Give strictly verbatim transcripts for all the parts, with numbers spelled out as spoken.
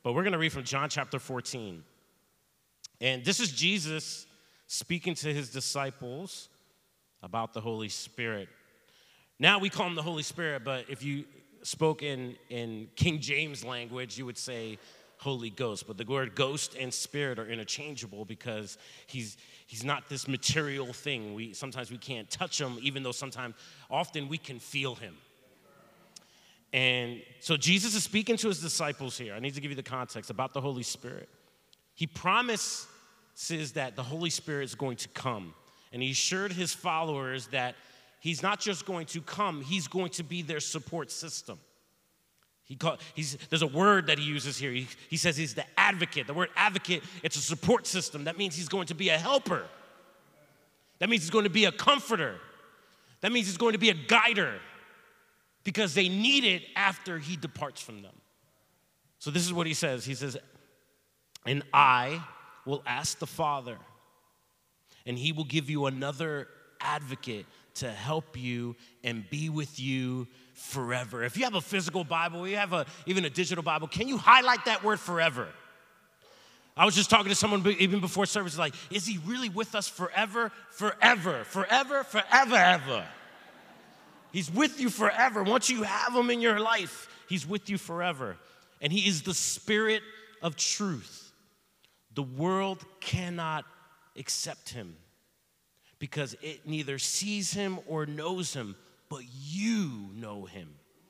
But we're going to read from John chapter fourteen. And this is Jesus speaking to his disciples about the Holy Spirit. Now we call him the Holy Spirit, but if you spoke in, in King James language, you would say Holy Ghost. But the word ghost and spirit are interchangeable because he's he's not this material thing. We sometimes we can't touch him, even though sometimes, often we can feel him. And so Jesus is speaking to his disciples here. I need to give you the context about the Holy Spirit. He promises that the Holy Spirit is going to come. And he assured his followers that he's not just going to come, he's going to be their support system. He call, he's, there's a word that he uses here. He, he says he's the advocate. The word advocate, it's a support system. That means he's going to be a helper. That means he's going to be a comforter. That means he's going to be a guider because they need it after he departs from them. So this is what he says. He says, and I will ask the Father, and he will give you another advocate to help you and be with you forever. If you have a physical Bible, you have a, even a digital Bible, can you highlight that word forever? I was just talking to someone even before service, like, is he really with us forever? Forever, forever, forever, ever. He's with you forever. Once you have him in your life, he's with you forever. And he is the Spirit of truth. The world cannot accept him because it neither sees him or knows him, but you know him.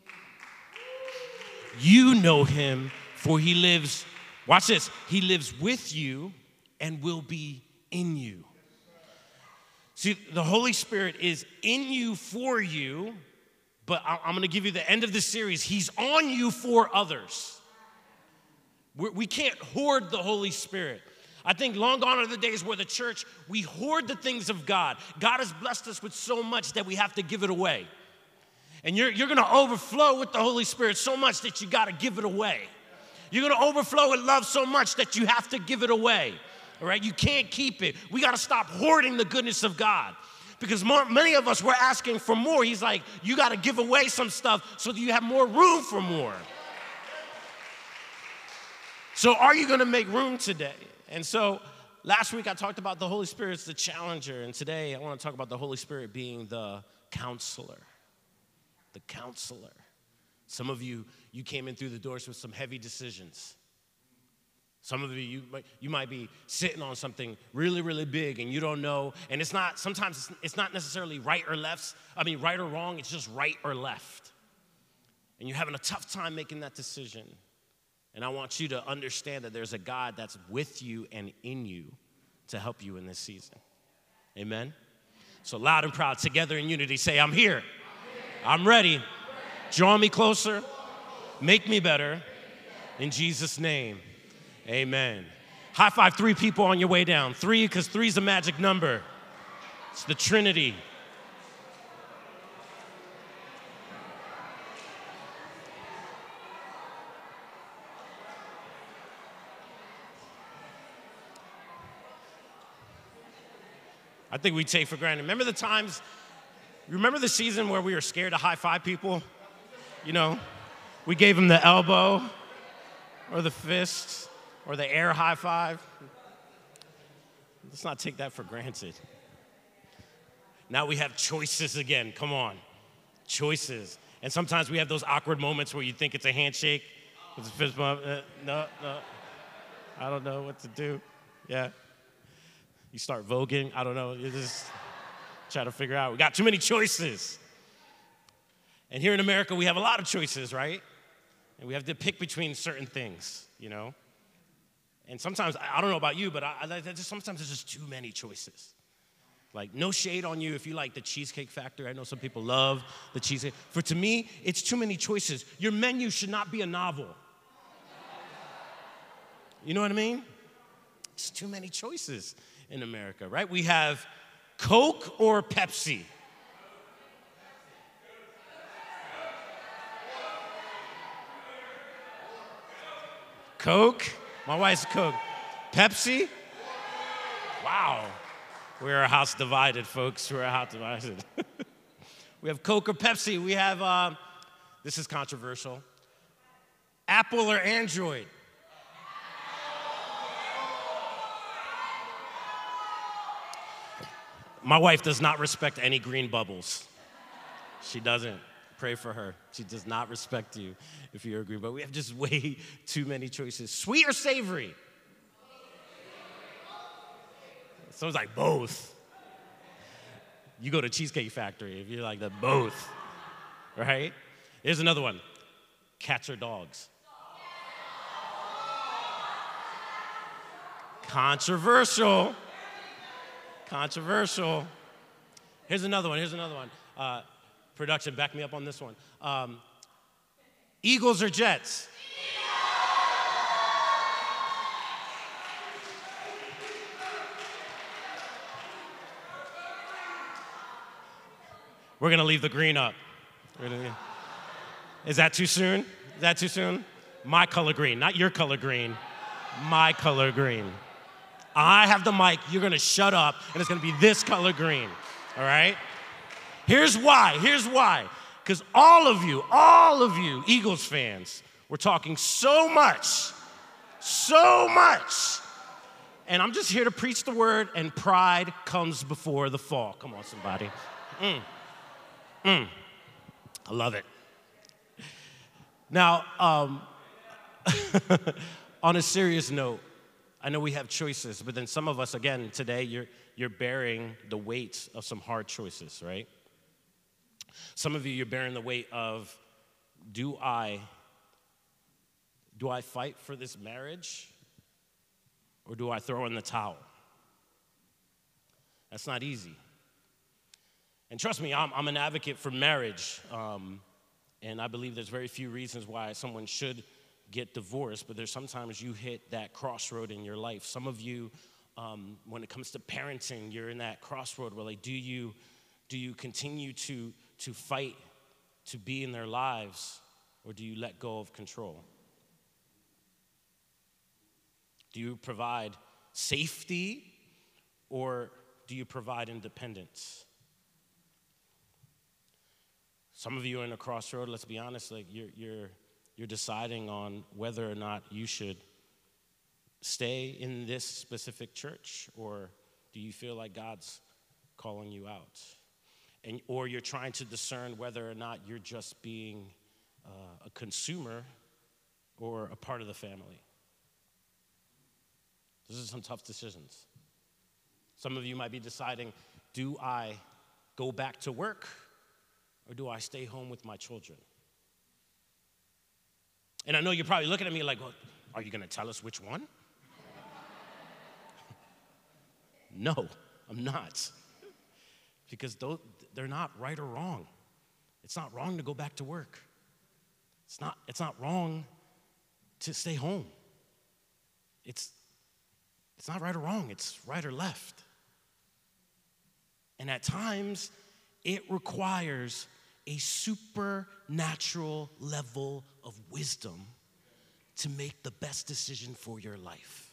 You know him, for he lives, watch this, he lives with you and will be in you. See, the Holy Spirit is in you for you, but I'm going to give you the end of the series. He's on you for others. We can't hoard the Holy Spirit. I think long gone are the days where the church, we hoard the things of God. God has blessed us with so much that we have to give it away. And you're, you're going to overflow with the Holy Spirit so much that you got to give it away. You're going to overflow with love so much that you have to give it away. All right? You can't keep it. We got to stop hoarding the goodness of God. Because more, many of us, we're asking for more. He's like, you got to give away some stuff so that you have more room for more. So are you going to make room today? And so last week I talked about the Holy Spirit's the challenger, and today I want to talk about the Holy Spirit being the counselor. The counselor. Some of you, you came in through the doors with some heavy decisions. Some of you, you might, you might be sitting on something really, really big, and you don't know, and it's not, sometimes it's, it's not necessarily right or left, I mean right or wrong, it's just right or left. And you're having a tough time making that decision. And I want you to understand that there's a God that's with you and in you to help you in this season. Amen? So loud and proud, together in unity, say, I'm here. I'm ready. Draw me closer. Make me better. In Jesus' name, amen. High five three people on your way down. Three, because three is a magic number. It's the Trinity. I think we take for granted. Remember the times, remember the season where we were scared to high-five people? You know, we gave them the elbow or the fist or the air high-five. Let's not take that for granted. Now we have choices again. Come on. Choices. And sometimes we have those awkward moments where you think it's a handshake. It's a fist bump. Uh, no, no. I don't know what to do. Yeah. You start voguing, I don't know, you just try to figure out. We got too many choices. And here in America, we have a lot of choices, right? And we have to pick between certain things, you know? And sometimes, I don't know about you, but I, I just, sometimes there's just too many choices. Like, no shade on you if you like the Cheesecake Factory. I know some people love the cheesecake. For to me, it's too many choices. Your menu should not be a novel. You know what I mean? It's too many choices in America, right? We have Coke or Pepsi. Coke? My wife's Coke. Pepsi? Wow. We're a house divided, folks. We're a house divided. We have Coke or Pepsi. We have, uh, this is controversial, Apple or Android. My wife does not respect any green bubbles. She doesn't. Pray for her. She does not respect you if you're a green bubble. We have just way too many choices. Sweet or savory? Someone's like, both. You go to Cheesecake Factory if you're like the both, right? Here's another one. Cats or dogs? Controversial. Controversial. Here's another one. Here's another one. Uh, production, back me up on this one. Um, Eagles or Jets? We're going to leave the green up. Gonna, is that too soon? Is that too soon? My color green, not your color green. My color green. I have the mic, you're gonna shut up, and it's gonna be this color green, all right? Here's why, here's why. Because all of you, all of you Eagles fans, we're talking so much, so much. And I'm just here to preach the word, and pride comes before the fall. Come on, somebody. Mm. Mm. I love it. Now, um, on a serious note, I know we have choices, but then some of us, again, today, you're, you're bearing the weight of some hard choices, right? Some of you, you're bearing the weight of, do I, do I fight for this marriage, or do I throw in the towel? That's not easy. And trust me, I'm, I'm an advocate for marriage, um, and I believe there's very few reasons why someone should get divorced, but there's sometimes you hit that crossroad in your life. Some of you, um, when it comes to parenting, you're in that crossroad where, like, do you, do you continue to, to fight to be in their lives, or do you let go of control? Do you provide safety, or do you provide independence? Some of you are in a crossroad, let's be honest, like you're, you're, you're deciding on whether or not you should stay in this specific church, or do you feel like God's calling you out? And, or you're trying to discern whether or not you're just being uh, a consumer or a part of the family. Those are some tough decisions. Some of you might be deciding, do I go back to work, or do I stay home with my children? And I know you're probably looking at me like, well, are you going to tell us which one? No, I'm not. Because they're not right or wrong. It's not wrong to go back to work. It's not, it's not wrong to stay home. It's, it's not right or wrong. It's right or left. And at times, it requires a supernatural level of wisdom to make the best decision for your life.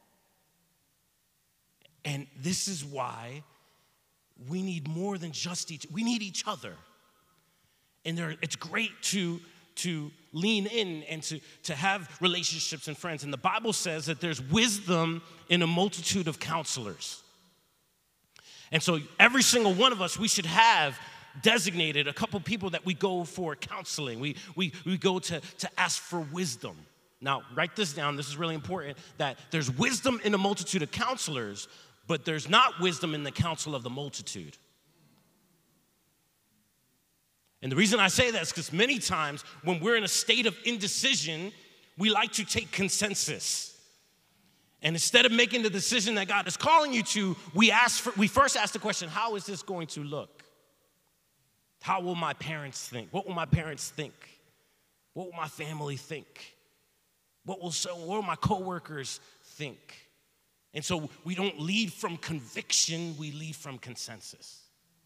And this is why we need more than just each, we need each other. And there, it's great to, to lean in and to, to have relationships and friends. And the Bible says that there's wisdom in a multitude of counselors. And so every single one of us, we should have designated a couple people that we go for counseling. We, we, we go to, to ask for wisdom. Now, write this down. This is really important, that there's wisdom in a multitude of counselors, but there's not wisdom in the counsel of the multitude. And the reason I say that is because many times when we're in a state of indecision, we like to take consensus. And instead of making the decision that God is calling you to, we ask for, we first ask the question, how is this going to look? How will my parents think? What will my parents think? What will my family think? What will, so, what will my coworkers think? And so we don't lead from conviction, we lead from consensus.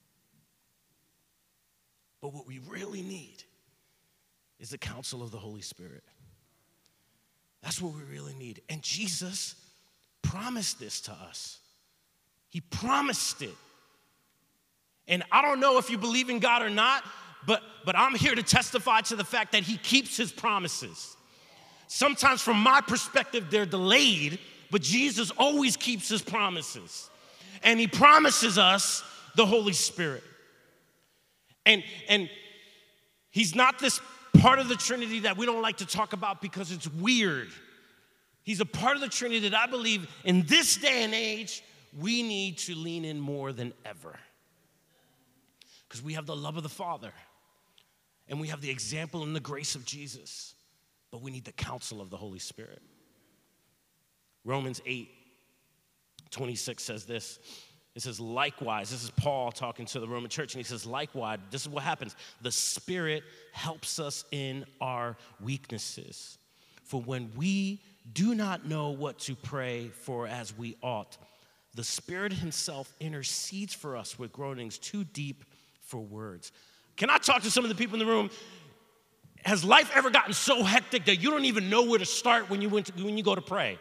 But what we really need is the counsel of the Holy Spirit. That's what we really need. And Jesus promised this to us. He promised it. And I don't know if you believe in God or not, but, but I'm here to testify to the fact that he keeps his promises. Sometimes from my perspective, they're delayed, but Jesus always keeps his promises. And he promises us the Holy Spirit. And, and he's not this part of the Trinity that we don't like to talk about because it's weird. He's a part of the Trinity that I believe in this day and age, we need to lean in more than ever. Because we have the love of the Father, and we have the example and the grace of Jesus, but we need the counsel of the Holy Spirit. Romans eight twenty-six says this. It says, likewise, this is Paul talking to the Roman church, and he says, likewise, this is what happens. The Spirit helps us in our weaknesses. For when we do not know what to pray for as we ought, the Spirit himself intercedes for us with groanings too deep for words. Can I talk to some of the people in the room? Has life ever gotten so hectic that you don't even know where to start when you, went to, when you go to pray?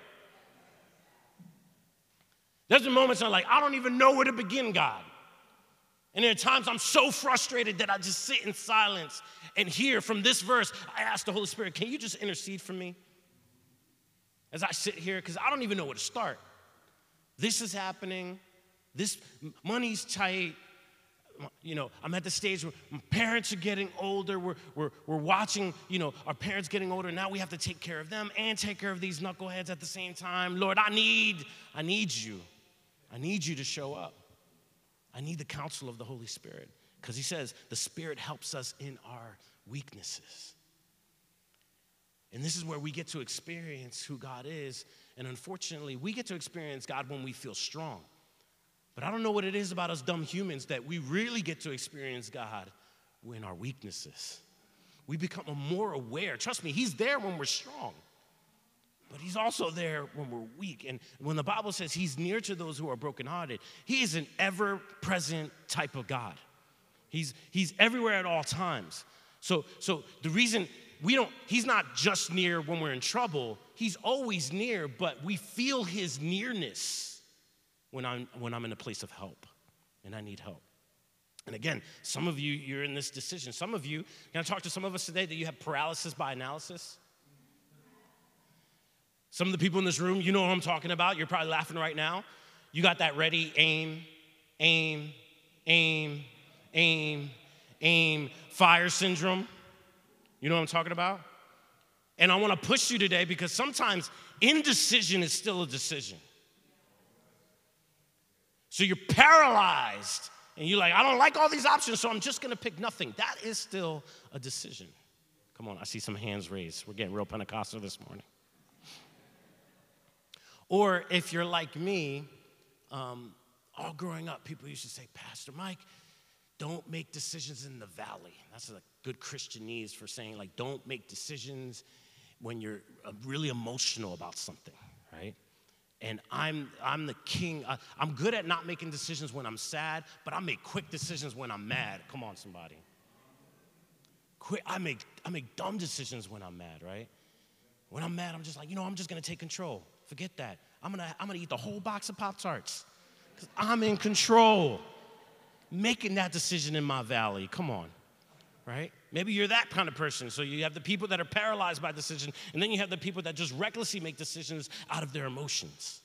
There's the moments I'm like, I don't even know where to begin, God. And there are times I'm so frustrated that I just sit in silence and hear from this verse, I ask the Holy Spirit, can you just intercede for me? As I sit here, because I don't even know where to start. This is happening. This money's tight. You know, I'm at the stage where my parents are getting older. We're, we're, we're watching, you know, our parents getting older. Now we have to take care of them and take care of these knuckleheads at the same time. Lord, I need, I need you. I need you to show up. I need the counsel of the Holy Spirit. Because he says the Spirit helps us in our weaknesses. And this is where we get to experience who God is. And unfortunately, we get to experience God when we feel strong. But I don't know what it is about us dumb humans that we really get to experience God in our weaknesses. We become more aware. Trust me, he's there when we're strong. But he's also there when we're weak. And when the Bible says he's near to those who are brokenhearted, he is an ever-present type of God. He's, he's everywhere at all times. So, so the reason we don't, he's not just near when we're in trouble. He's always near, but we feel his nearness when I'm, when I'm in a place of help and I need help. And again, some of you, you're in this decision. Some of you, can I talk to some of us today that you have paralysis by analysis? Some of the people in this room, you know what I'm talking about. You're probably laughing right now. You got that ready, aim, aim, aim, aim, aim, fire syndrome. You know what I'm talking about? And I want to push you today because sometimes indecision is still a decision. So you're paralyzed and you're like, I don't like all these options, so I'm just going to pick nothing. That is still a decision. Come on, I see some hands raised. We're getting real Pentecostal this morning. Or if you're like me, um, all growing up, people used to say, Pastor Mike, don't make decisions in the valley. That's a good Christianese for saying, like, don't make decisions when you're really emotional about something, right? And I'm I'm the king. I, I'm good at not making decisions when I'm sad, but I make quick decisions when I'm mad. Come on, somebody. Quick, I make I make dumb decisions when I'm mad, right? When I'm mad, I'm just like, you know, I'm just gonna take control. Forget that. I'm gonna I'm gonna eat the whole box of Pop-Tarts because I'm in control. Making that decision in my valley. Come on, right? Maybe you're that kind of person. So you have the people that are paralyzed by decision, and then you have the people that just recklessly make decisions out of their emotions,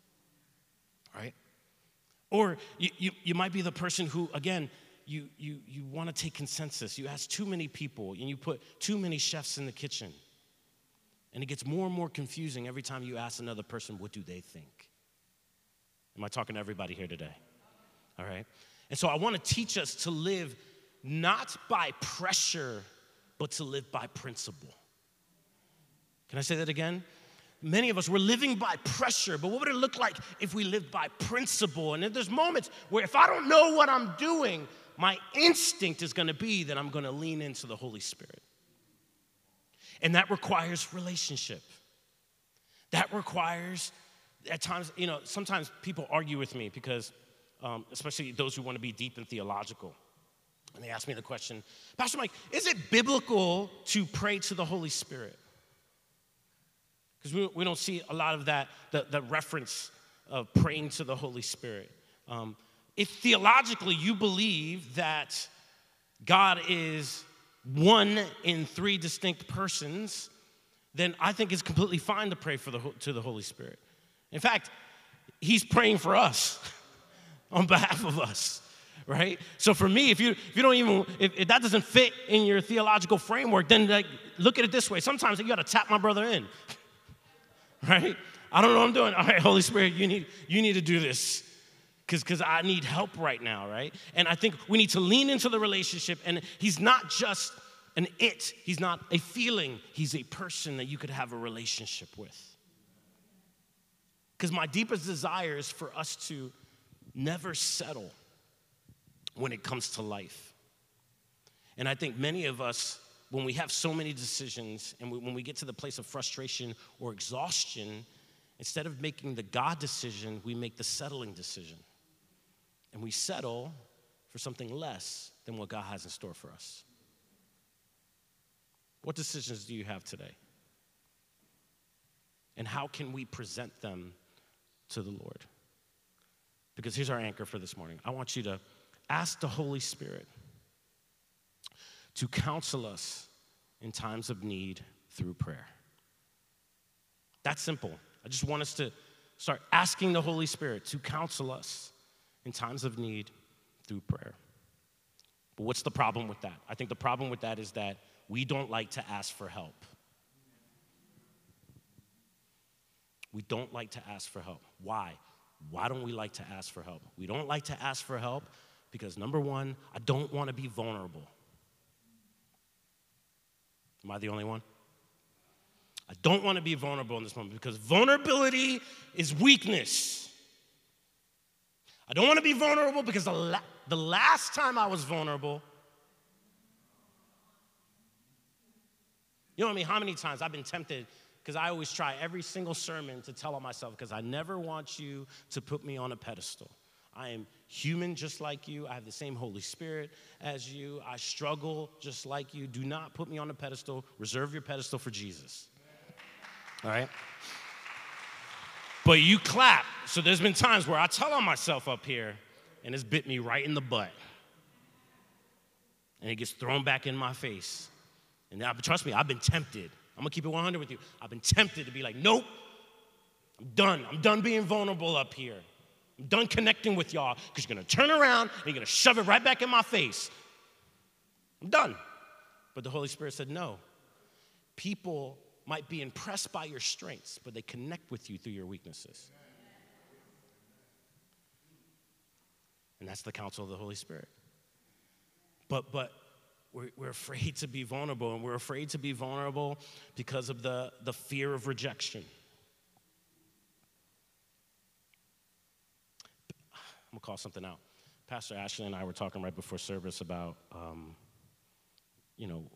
right? Or you, you, you might be the person who, again, you, you, you want to take consensus. You ask too many people, and you put too many chefs in the kitchen. And it gets more and more confusing every time you ask another person, what do they think? Am I talking to everybody here today? All right? And so I want to teach us to live not by pressure, but to live by principle. Can I say that again? Many of us, we're living by pressure, but what would it look like if we lived by principle? And there's moments where if I don't know what I'm doing, my instinct is going to be that I'm going to lean into the Holy Spirit. And that requires relationship. That requires, at times, you know, sometimes people argue with me because, um, especially those who want to be deep and theological. And they ask me the question, Pastor Mike, is it biblical to pray to the Holy Spirit? Because we, we don't see a lot of that, the, the reference of praying to the Holy Spirit. Um, if theologically you believe that God is one in three distinct persons, then I think it's completely fine to pray for the, to the Holy Spirit. In fact, he's praying for us on behalf of us. right? So for me, if you if you don't even, if, if that doesn't fit in your theological framework, then like look at it this way. Sometimes you got to tap my brother in, right? I don't know what I'm doing. All right, Holy Spirit, you need you need to do this because because I need help right now, right? And I think we need to lean into the relationship. And he's not just an it. He's not a feeling. He's a person that you could have a relationship with. Because my deepest desire is for us to never settle when it comes to life. And I think many of us, when we have so many decisions and we, when we get to the place of frustration or exhaustion, instead of making the God decision, we make the settling decision. And we settle for something less than what God has in store for us. What decisions do you have today? And how can we present them to the Lord? Because here's our anchor for this morning. I want you to ask the Holy Spirit to counsel us in times of need through prayer. That's simple. I just want us to start asking the Holy Spirit to counsel us in times of need through prayer. But what's the problem with that? I think the problem with that is that we don't like to ask for help. We don't like to ask for help. Why? Why don't we like to ask for help? We don't like to ask for help because, number one, I don't want to be vulnerable. Am I the only one? I don't want to be vulnerable in this moment because vulnerability is weakness. I don't want to be vulnerable because the, la- the last time I was vulnerable, you know what I mean? How many times I've been tempted, because I always try every single sermon to tell on myself, because I never want you to put me on a pedestal. I am human just like you. I have the same Holy Spirit as you. I struggle just like you. Do not put me on a pedestal. Reserve your pedestal for Jesus. All right? But you clap. So there's been times where I tell on myself up here, and it's bit me right in the butt. And it gets thrown back in my face. And now, trust me, I've been tempted. I'm going to keep it one hundred with you. I've been tempted to be like, nope, I'm done. I'm done being vulnerable up here. I'm done connecting with y'all because you're going to turn around and you're going to shove it right back in my face. I'm done. But the Holy Spirit said, no. People might be impressed by your strengths, but they connect with you through your weaknesses. And that's the counsel of the Holy Spirit. But, but, We're, we're afraid to be vulnerable, and we're afraid to be vulnerable because of the, the fear of rejection. I'm going to call something out. Pastor Ashley and I were talking right before service about, um, you know,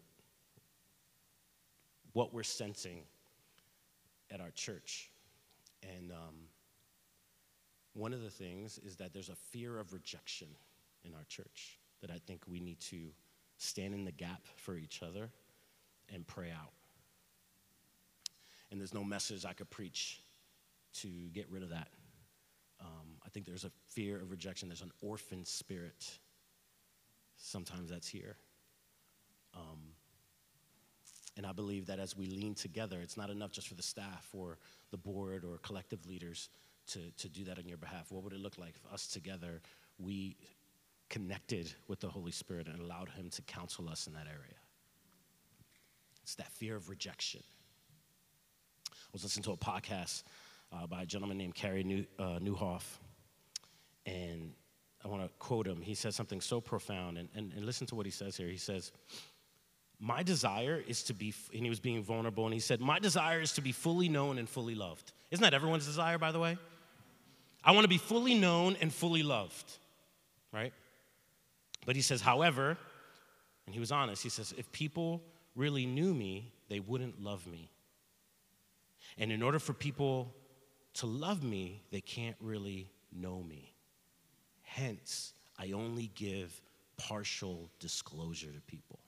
what we're sensing at our church. And um, one of the things is that there's a fear of rejection in our church that I think we need to stand in the gap for each other and pray out. And there's no message I could preach to get rid of that. Um, I think there's a fear of rejection. There's an orphan spirit. Sometimes that's here. Um, and I believe that as we lean together, it's not enough just for the staff or the board or collective leaders to, to do that on your behalf. What would it look like if us together, we connected with the Holy Spirit and allowed him to counsel us in that area? It's that fear of rejection. I was listening to a podcast uh, by a gentleman named Carey New, uh, Newhoff, and I want to quote him. He says something so profound, and, and, and listen to what he says here. He says, my desire is to be, and he was being vulnerable, and he said, my desire is to be fully known and fully loved. Isn't that everyone's desire, by the way? I want to be fully known and fully loved, right? But he says, however, and he was honest, he says, if people really knew me, they wouldn't love me. And in order for people to love me, they can't really know me. Hence, I only give partial disclosure to people.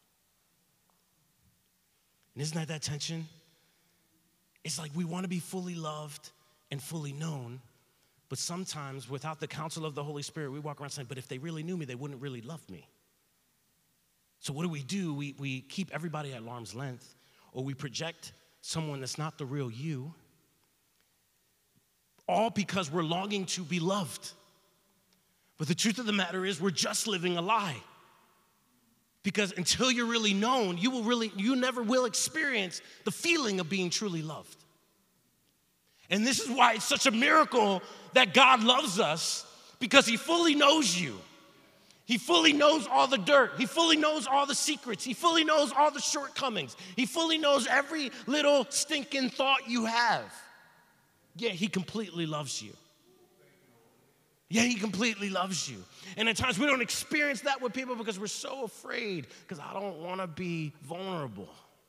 And isn't that that tension? It's like we want to be fully loved and fully known, but sometimes without the counsel of the Holy Spirit, we walk around saying, but if they really knew me, they wouldn't really love me. So what do we do? We, we keep everybody at arm's length, or we project someone that's not the real you, all because we're longing to be loved. But the truth of the matter is we're just living a lie. Because until you're really known, you will really, you never will experience the feeling of being truly loved. And this is why it's such a miracle that God loves us, because he fully knows you. He fully knows all the dirt. He fully knows all the secrets. He fully knows all the shortcomings. He fully knows every little stinking thought you have. Yet he completely loves you. Yeah, he completely loves you. And at times we don't experience that with people because we're so afraid, because I don't want to be vulnerable.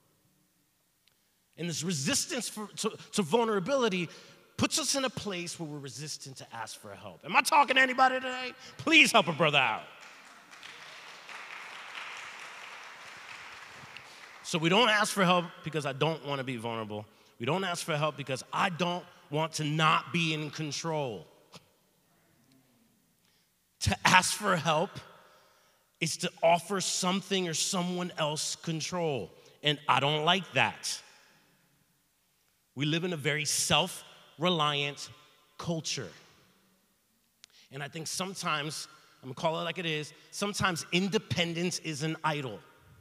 And this resistance for, to, to vulnerability puts us in a place where we're resistant to ask for help. Am I talking to anybody today? Please help a brother out. So we don't ask for help because I don't want to be vulnerable. We don't ask for help because I don't want to not be in control. To ask for help is to offer something or someone else control, and I don't like that. We live in a very self-reliant culture. And I think sometimes, I'm gonna call it like it is, sometimes independence is an idol.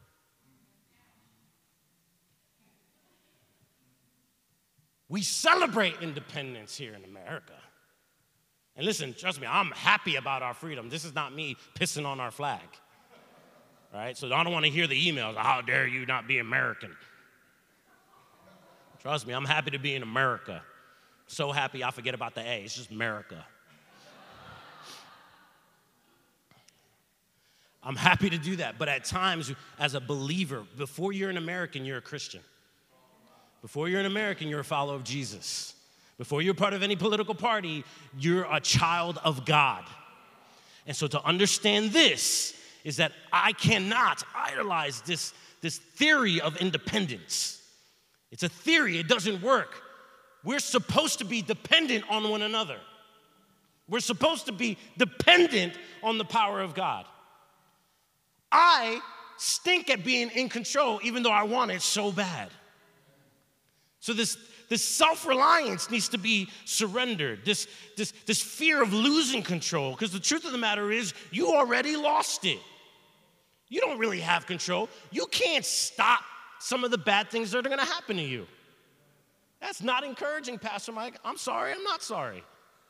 We celebrate independence here in America. And listen, trust me, I'm happy about our freedom. This is not me pissing on our flag, right? So I don't want to hear the emails, how dare you not be American? Trust me, I'm happy to be in America. So happy I forget about the A, it's just America. I'm happy to do that, but at times, as a believer, before you're an American, you're a Christian. Before you're an American, you're a follower of Jesus. Before you're part of any political party, you're a child of God. And so to understand this is that I cannot idolize this, this theory of independence. It's a theory, it doesn't work. We're supposed to be dependent on one another. We're supposed to be dependent on the power of God. I stink at being in control even though I want it so bad. So this, this self-reliance needs to be surrendered, this, this, this fear of losing control, because the truth of the matter is you already lost it. You don't really have control. You can't stop some of the bad things that are gonna happen to you. That's not encouraging, Pastor Mike. I'm sorry, I'm not sorry.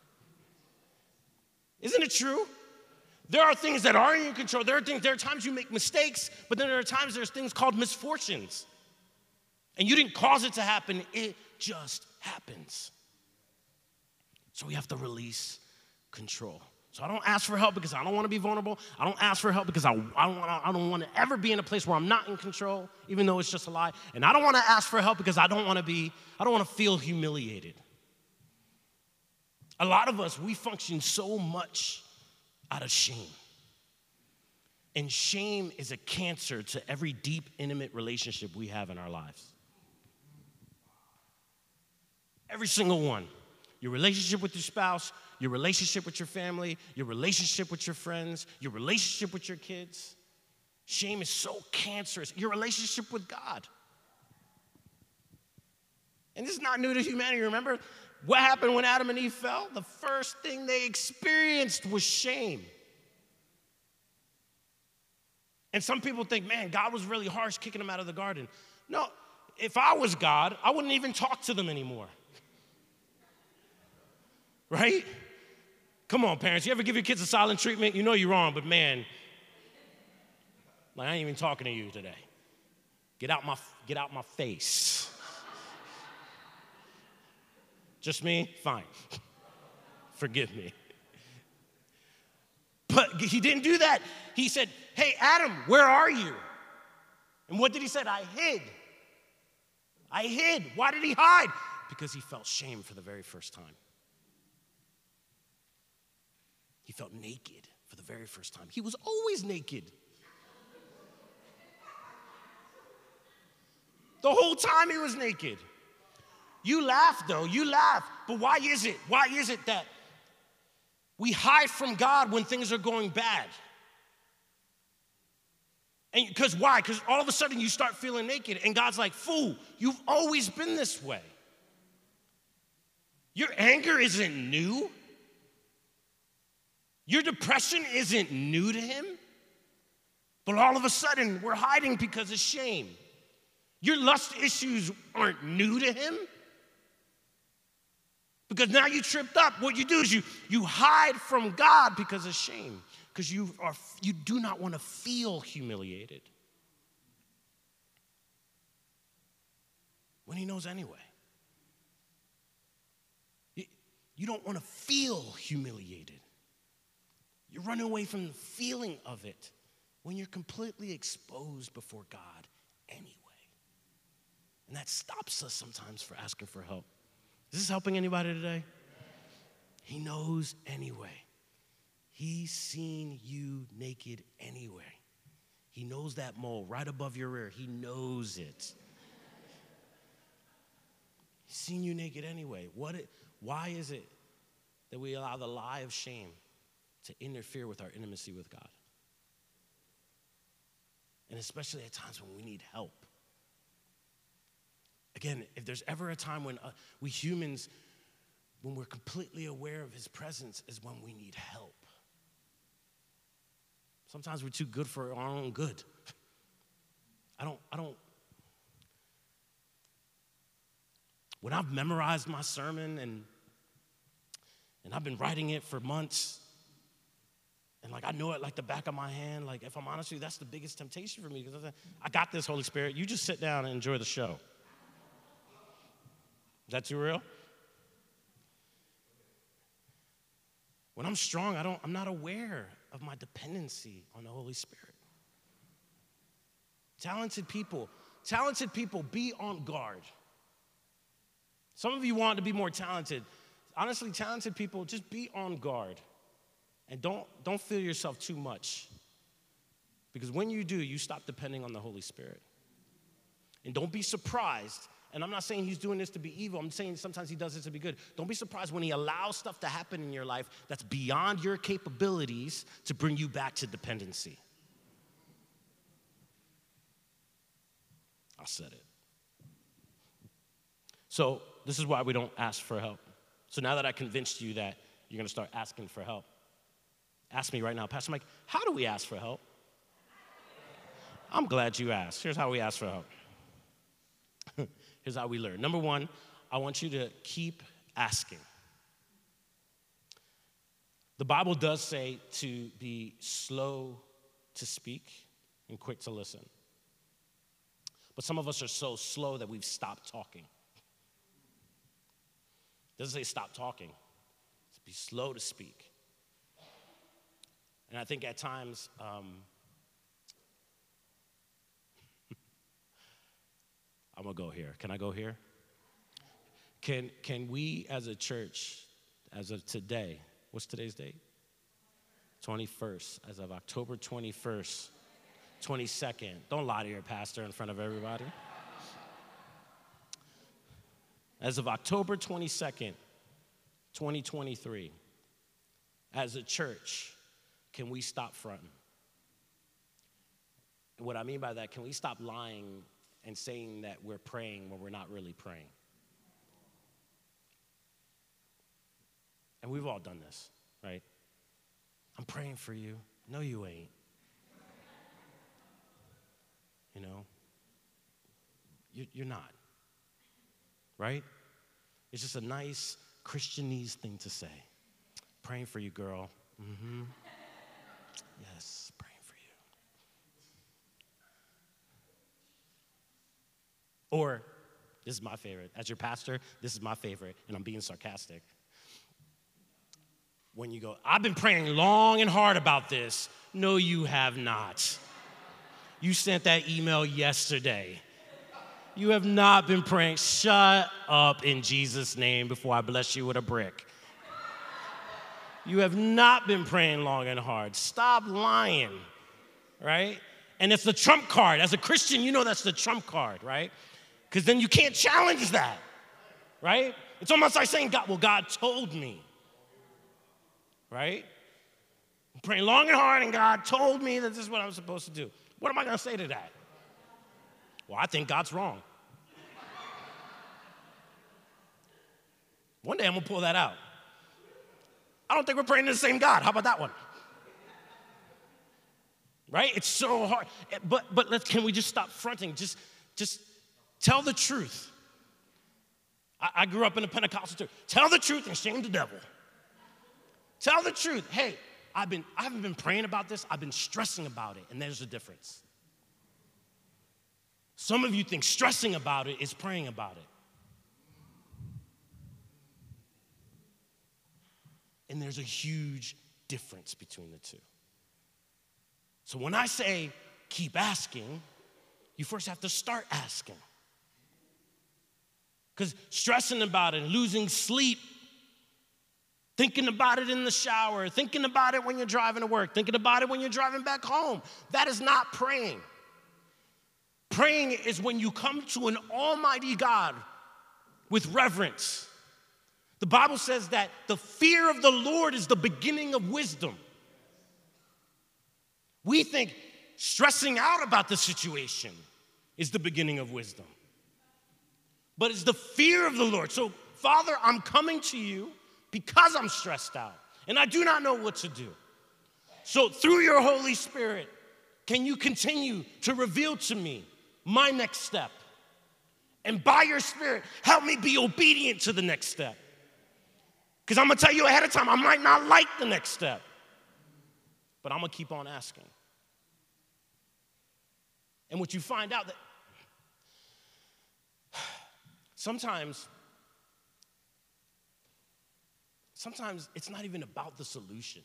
Isn't it true? There are things that are in your control. There are things, there are times you make mistakes, but then there are times there's things called misfortunes. And you didn't cause it to happen, it just happens. So we have to release control. So I don't ask for help because I don't want to be vulnerable. I don't ask for help because I, I don't want to, I don't want to ever be in a place where I'm not in control, even though it's just a lie. And I don't want to ask for help because I don't want to be, I don't want to feel humiliated. A lot of us, we function so much out of shame. And shame is a cancer to every deep, intimate relationship we have in our lives. Every single one. Your relationship with your spouse, your relationship with your family, your relationship with your friends, your relationship with your kids. Shame is so cancerous. Your relationship with God. And this is not new to humanity. Remember what happened when Adam and Eve fell? The first thing they experienced was shame. And some people think, man, God was really harsh kicking them out of the garden. No, if I was God, I wouldn't even talk to them anymore. Right? Come on, parents. You ever give your kids a silent treatment? You know you're wrong, but man, like I ain't even talking to you today. Get out my, get out my face. Just me? Fine. Forgive me. But he didn't do that. He said, hey, Adam, where are you? And what did he say? I hid. I hid. Why did he hide? Because he felt shame for the very first time. He felt naked for the very first time. He was always naked. The whole time he was naked. You laugh, though. You laugh. But why is it? Why is it that we hide from God when things are going bad? And because why? Because all of a sudden you start feeling naked, and God's like, fool, you've always been this way. Your anger isn't new. Your depression isn't new to him, but all of a sudden we're hiding because of shame. Your lust issues aren't new to him, because now you tripped up. What you do is you, you hide from God because of shame, because you are you do not want to feel humiliated. When he knows anyway. You, you don't want to feel humiliated. You're running away from the feeling of it when you're completely exposed before God anyway. And that stops us sometimes for asking for help. Is this helping anybody today? He knows anyway. He's seen you naked anyway. He knows that mole right above your ear. He knows it. He's seen you naked anyway. What? It, why is it that we allow the lie of shame to interfere with our intimacy with God? And especially at times when we need help. Again, if there's ever a time when uh, we humans, when we're completely aware of his presence, is when we need help. Sometimes we're too good for our own good. I don't, I don't, when I've memorized my sermon and, and I've been writing it for months, and like I know it like the back of my hand, like if I'm honest with you, that's the biggest temptation for me, because I got this, Holy Spirit. You just sit down and enjoy the show. Is that too real? When I'm strong, I don't, I'm not aware of my dependency on the Holy Spirit. Talented people, talented people, be on guard. Some of you want to be more talented. Honestly, talented people, just be on guard. And don't, don't feel yourself too much. Because when you do, you stop depending on the Holy Spirit. And don't be surprised. And I'm not saying he's doing this to be evil. I'm saying sometimes he does this to be good. Don't be surprised when he allows stuff to happen in your life that's beyond your capabilities to bring you back to dependency. I said it. So this is why we don't ask for help. So now that I convinced you that you're going to start asking for help, ask me right now, Pastor Mike, how do we ask for help? I'm glad you asked. Here's how we ask for help. Here's how we learn. Number one, I want you to keep asking. The Bible does say to be slow to speak and quick to listen. But some of us are so slow that we've stopped talking. It doesn't say stop talking. It's be slow to speak. And I think at times, um, I'm gonna go here. Can I go here? Can, can we as a church, as of today, what's today's date? twenty-first, as of October twenty-first, twenty-second. Don't lie to your pastor in front of everybody. As of October twenty-second, twenty twenty-three, as a church, can we stop fronting? And what I mean by that, can we stop lying and saying that we're praying when we're not really praying? And we've all done this, right? I'm praying for you. No, you ain't. You know? You, you're not. Right? It's just a nice Christianese thing to say. Praying for you, girl. Mm-hmm. Yes, praying for you. Or, this is my favorite. As your pastor, this is my favorite, and I'm being sarcastic. When you go, I've been praying long and hard about this. No, you have not. You sent that email yesterday. You have not been praying. Shut up in Jesus' name before I bless you with a brick. You have not been praying long and hard. Stop lying, right? And it's the trump card. As a Christian, you know that's the trump card, right? Because then you can't challenge that, right? It's almost like saying, God, well, God told me, right? I'm praying long and hard, and God told me that this is what I'm supposed to do. What am I going to say to that? Well, I think God's wrong. One day I'm going to pull that out. I don't think we're praying to the same God. How about that one? Right? It's so hard. But but let's, can we just stop fronting? Just, just tell the truth. I, I grew up in a Pentecostal church. Tell the truth and shame the devil. Tell the truth. Hey, I've been, I haven't been praying about this. I've been stressing about it, and there's a difference. Some of you think stressing about it is praying about it. And there's a huge difference between the two. So when I say keep asking, you first have to start asking. Because stressing about it, losing sleep, thinking about it in the shower, thinking about it when you're driving to work, thinking about it when you're driving back home, that is not praying. Praying is when you come to an almighty God with reverence. The Bible says that the fear of the Lord is the beginning of wisdom. We think stressing out about the situation is the beginning of wisdom. But it's the fear of the Lord. So, Father, I'm coming to you because I'm stressed out and I do not know what to do. So, through your Holy Spirit, can you continue to reveal to me my next step? And by your Spirit, help me be obedient to the next step. Because I'm going to tell you ahead of time, I might not like the next step, but I'm going to keep on asking. And what you find out that sometimes, sometimes it's not even about the solution.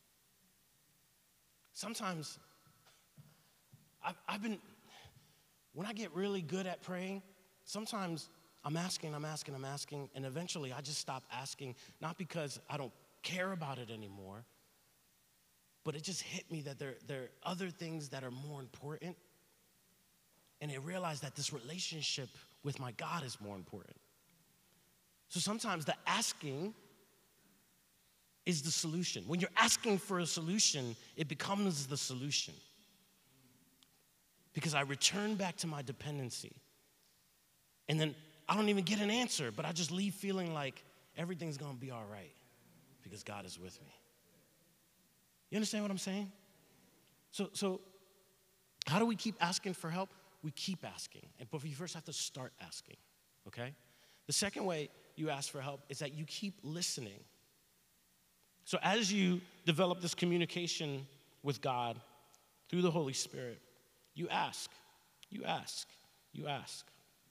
Sometimes I've, I've been, when I get really good at praying, sometimes I'm asking, I'm asking, I'm asking, and eventually I just stop asking, not because I don't care about it anymore, but it just hit me that there, there are other things that are more important. And I realized that this relationship with my God is more important. So sometimes the asking is the solution. When you're asking for a solution, it becomes the solution. Because I return back to my dependency. And then I don't even get an answer, but I just leave feeling like everything's gonna be all right because God is with me. You understand what I'm saying? So, so how do we keep asking for help? We keep asking, but you first have to start asking, okay? The second way you ask for help is that you keep listening. So as you develop this communication with God through the Holy Spirit, you ask, you ask, you ask.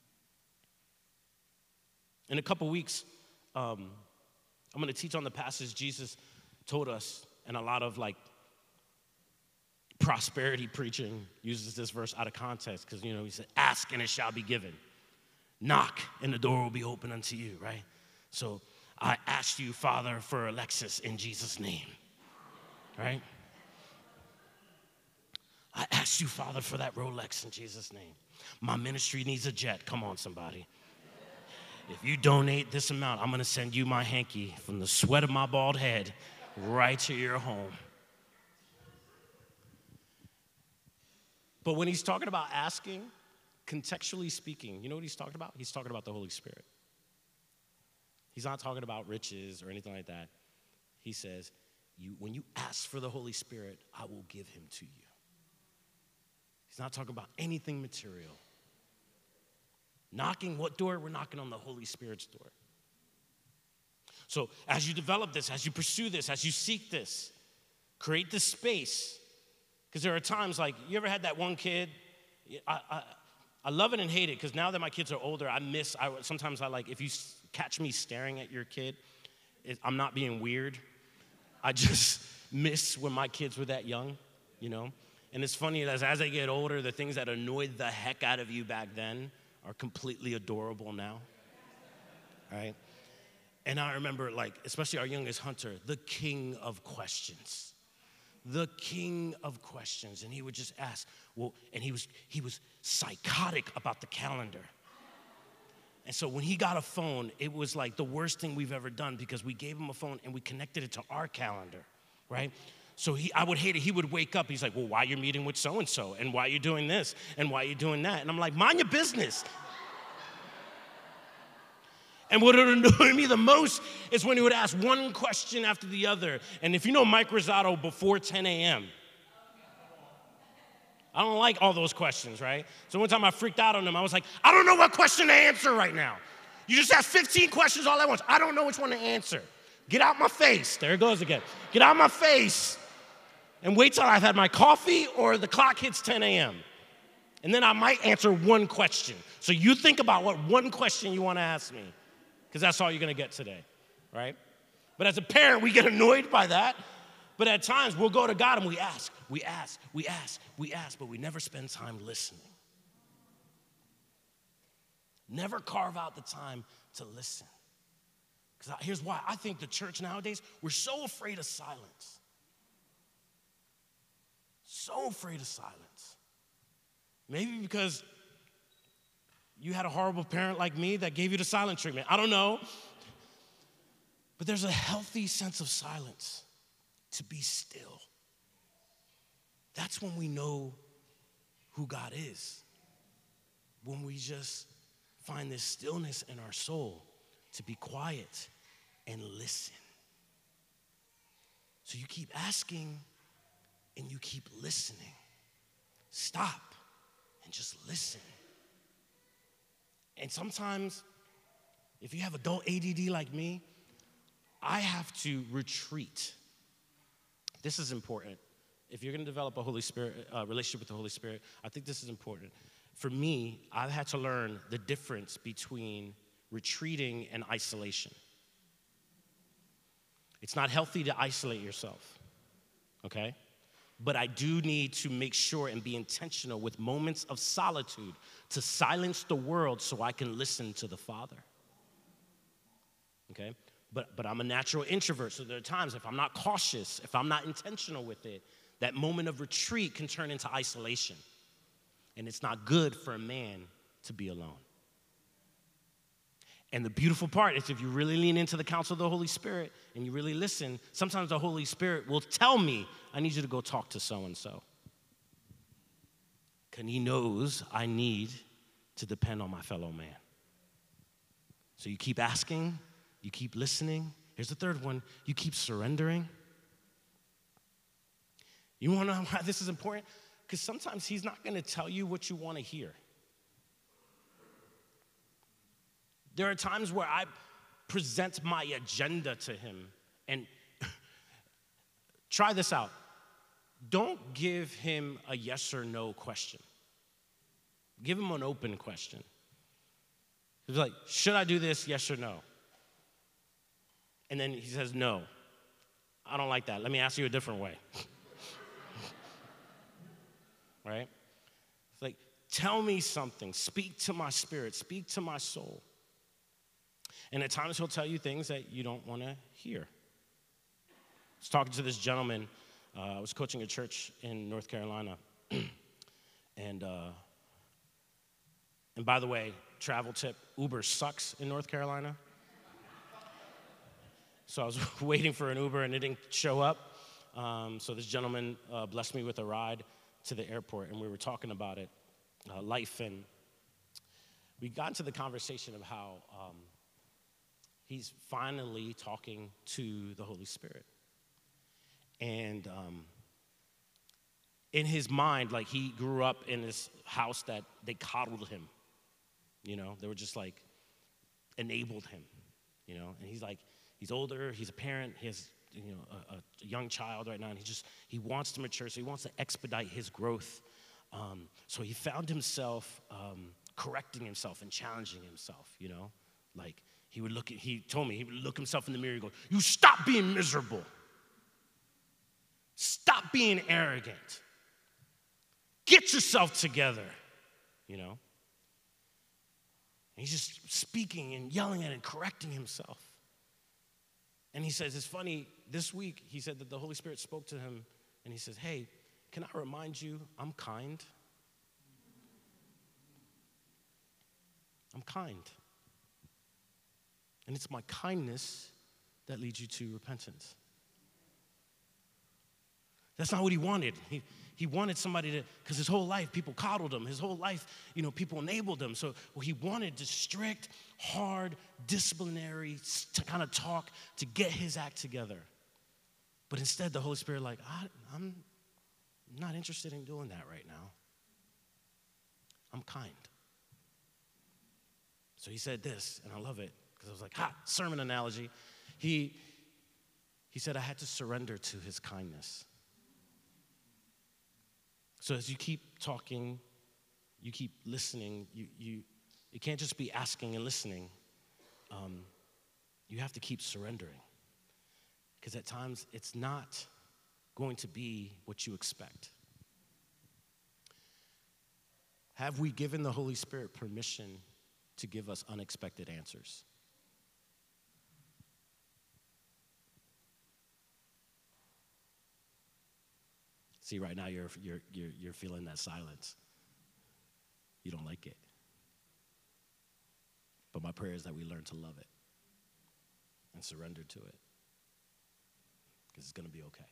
In a couple weeks, um, I'm going to teach on the passage Jesus told us, and a lot of like prosperity preaching uses this verse out of context because, you know, he said, ask and it shall be given. Knock and the door will be open unto you, right? So I asked you, Father, for Alexis in Jesus' name, right? I asked you, Father, for that Rolex in Jesus' name. My ministry needs a jet. Come on, somebody. If you donate this amount, I'm going to send you my hanky from the sweat of my bald head right to your home. But when he's talking about asking, contextually speaking, you know what he's talking about? He's talking about the Holy Spirit. He's not talking about riches or anything like that. He says, you, when you ask for the Holy Spirit, I will give him to you. He's not talking about anything material. Knocking what door? We're knocking on the Holy Spirit's door. So as you develop this, as you pursue this, as you seek this, create this space. Because there are times like, you ever had that one kid? I, I, I love it and hate it because now that my kids are older, I miss, I, sometimes I like, if you catch me staring at your kid, it, I'm not being weird. I just miss when my kids were that young, you know? And it's funny as as they get older, the things that annoyed the heck out of you back then are completely adorable now, right? And I remember, like, especially our youngest Hunter, the king of questions. The king of questions. And he would just ask, well, and he was he was psychotic about the calendar. And so when he got a phone, it was like the worst thing we've ever done because we gave him a phone and we connected it to our calendar, right? So he, I would hate it. He would wake up. He's like, well, why are you meeting with so-and-so? And why are you doing this? And why are you doing that? And I'm like, mind your business. And what would annoy me the most is when he would ask one question after the other. And if you know Mike Rosado before ten a.m., I don't like all those questions, right? So one time I freaked out on him. I was like, I don't know what question to answer right now. You just asked fifteen questions all at once. I don't know which one to answer. Get out my face. There it goes again. Get out my face. And wait till I've had my coffee or the clock hits ten a.m. And then I might answer one question. So you think about what one question you want to ask me, because that's all you're going to get today, right? But as a parent, we get annoyed by that. But at times, we'll go to God and we ask, we ask, we ask, we ask, but we never spend time listening. Never carve out the time to listen. Because here's why. I think the church nowadays, we're so afraid of silence. So afraid of silence. Maybe because you had a horrible parent like me that gave you the silent treatment. I don't know. But there's a healthy sense of silence, to be still. That's when we know who God is. When we just find this stillness in our soul to be quiet and listen. So you keep asking and you keep listening. Stop and just listen. And sometimes, if you have adult A D D like me, I have to retreat. This is important. If you're going to develop a Holy Spirit uh, relationship with the Holy Spirit, I think this is important. For me, I've had to learn the difference between retreating and isolation. It's not healthy to isolate yourself, okay? But I do need to make sure and be intentional with moments of solitude to silence the world so I can listen to the Father, okay? But, but I'm a natural introvert, so there are times if I'm not cautious, if I'm not intentional with it, that moment of retreat can turn into isolation. And it's not good for a man to be alone. And the beautiful part is if you really lean into the counsel of the Holy Spirit and you really listen, sometimes the Holy Spirit will tell me, I need you to go talk to so-and-so. Because he knows I need to depend on my fellow man. So you keep asking, you keep listening. Here's the third one, you keep surrendering. You want to know why this is important? Because sometimes he's not going to tell you what you want to hear. There are times where I present my agenda to him. And try this out. Don't give him a yes or no question. Give him an open question. He's like, should I do this, yes or no? And then he says, no. I don't like that. Let me ask you a different way. Right? It's like, tell me something. Speak to my spirit. Speak to my soul. And at times he'll tell you things that you don't want to hear. I was talking to this gentleman. Uh, I was coaching a church in North Carolina. and uh, and by the way, travel tip, Uber sucks in North Carolina. So I was waiting for an Uber and it didn't show up. Um, so this gentleman uh, blessed me with a ride to the airport, and we were talking about it, uh, life, and we got into the conversation of how um, he's finally talking to the Holy Spirit. And um, in his mind, like he grew up in this house that they coddled him, you know, they were just like enabled him, you know, and he's like, he's older, he's a parent, he has you know, a, a young child right now, and he just, he wants to mature, so he wants to expedite his growth. Um, so he found himself um, correcting himself and challenging himself, you know? Like, he would look, at, he told me, he would look himself in the mirror and go, you stop being miserable. Stop being arrogant. Get yourself together, you know? And he's just speaking and yelling at it and correcting himself. And he says, it's funny, this week, he said that the Holy Spirit spoke to him, and he says, hey, can I remind you, I'm kind. I'm kind. And it's my kindness that leads you to repentance. That's not what he wanted. He, he wanted somebody to, because his whole life, people coddled him. His whole life, you know, people enabled him. So well, he wanted just strict, hard, disciplinary to kind of talk to get his act together. But instead, the Holy Spirit like, I, I'm not interested in doing that right now. I'm kind. So he said this, and I love it, because I was like, ha, sermon analogy. He, he said, I had to surrender to his kindness. So as you keep talking, you keep listening, you, you, it can't just be asking and listening. Um, you have to keep surrendering. Because at times, it's not going to be what you expect. Have we given the Holy Spirit permission to give us unexpected answers? See, right now you're, you're, you're, you're feeling that silence. You don't like it. But my prayer is that we learn to love it and surrender to it. Because it's going to be okay.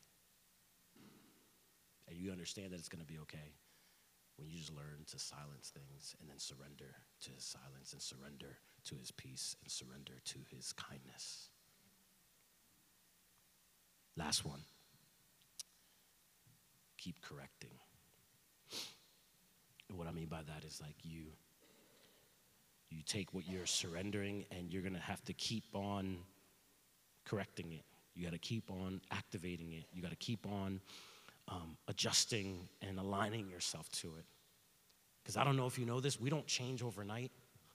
And you understand that it's going to be okay when you just learn to silence things and then surrender to his silence and surrender to his peace and surrender to his kindness. Last one. Keep correcting. And what I mean by that is like you, you take what you're surrendering and you're going to have to keep on correcting it. You got to keep on activating it. You got to keep on um, adjusting and aligning yourself to it. Because I don't know if you know this, we don't change overnight.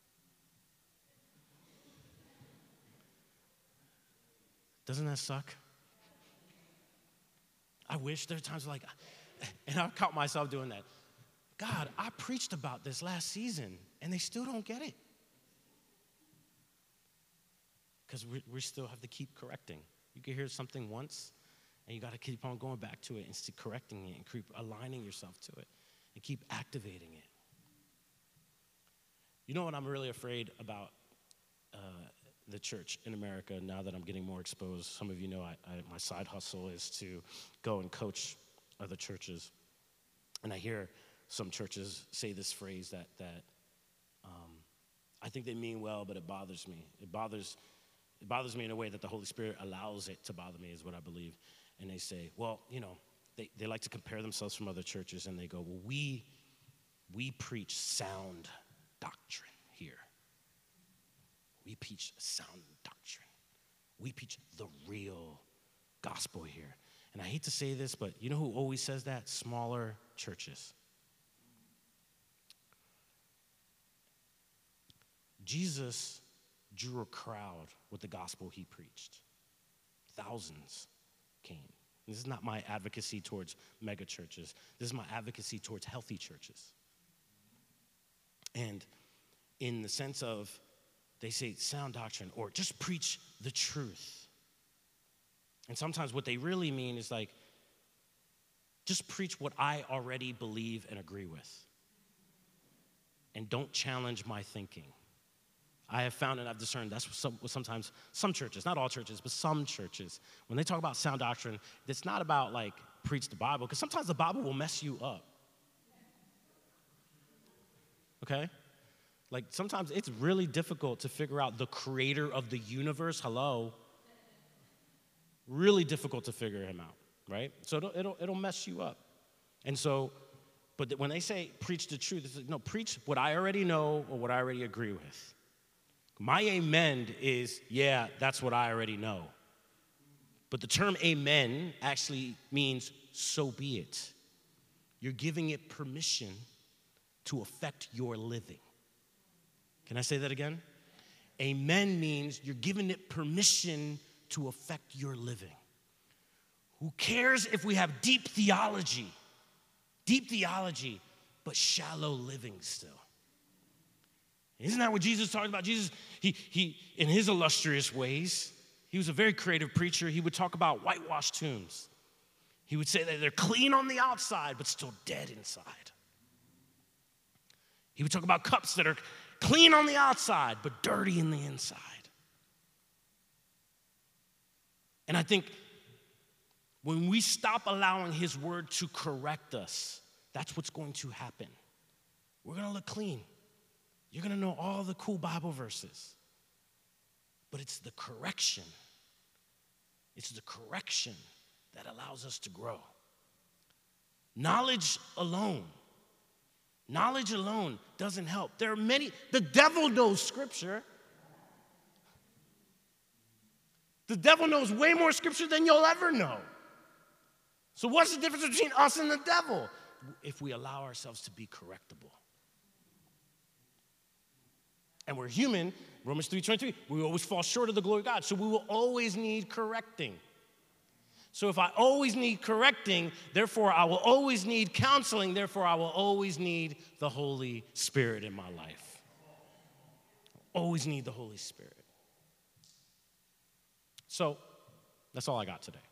Doesn't that suck? I wish there are times like, and I've caught myself doing that. God, I preached about this last season, and they still don't get it. Because we, we still have to keep correcting. You can hear something once, and you got to keep on going back to it and keep correcting it and keep aligning yourself to it and keep activating it. You know what I'm really afraid about uh, the church in America now that I'm getting more exposed? Some of you know I, I, my side hustle is to go and coach other churches. And I hear some churches say this phrase that, that um, I think they mean well, but it bothers me. It bothers It bothers me in a way that the Holy Spirit allows it to bother me, is what I believe. And they say, well, you know, they, they like to compare themselves from other churches, and they go, well, we, we preach sound doctrine here. We preach sound doctrine. We preach the real gospel here. And I hate to say this, but you know who always says that? Smaller churches. Jesus drew a crowd with the gospel he preached. Thousands came. This is not my advocacy towards mega churches. This is my advocacy towards healthy churches. And in the sense of, they say sound doctrine or just preach the truth. And sometimes what they really mean is like, just preach what I already believe and agree with. And don't challenge my thinking. I have found and I've discerned that's what, some, what sometimes some churches, not all churches, but some churches, when they talk about sound doctrine, it's not about like preach the Bible, because sometimes the Bible will mess you up. Okay? Like sometimes it's really difficult to figure out the creator of the universe. Hello. Really difficult to figure him out, right? So it'll, it'll, it'll mess you up. And so, but when they say preach the truth, it's like, no, preach what I already know or what I already agree with. My amen is, yeah, that's what I already know. But the term amen actually means so be it. You're giving it permission to affect your living. Can I say that again? Amen means you're giving it permission to affect your living. Who cares if we have deep theology? Deep theology, but shallow living still. Isn't that what Jesus talked about? Jesus, he, he, in his illustrious ways, he was a very creative preacher. He would talk about whitewashed tombs. He would say that they're clean on the outside, but still dead inside. He would talk about cups that are clean on the outside, but dirty in the inside. And I think When we stop allowing his word to correct us, that's what's going to happen. We're going to look clean. You're going to know all the cool Bible verses. But it's the correction. It's the correction that allows us to grow. Knowledge alone. Knowledge alone doesn't help. There are many, the devil knows scripture. The devil knows way more scripture than you'll ever know. So what's the difference between us and the devil? If we allow ourselves to be correctable. And we're human, Romans three twenty-three, we always fall short of the glory of God. So we will always need correcting. So if I always need correcting, therefore I will always need counseling, therefore I will always need the Holy Spirit in my life. Always need the Holy Spirit. So that's all I got today.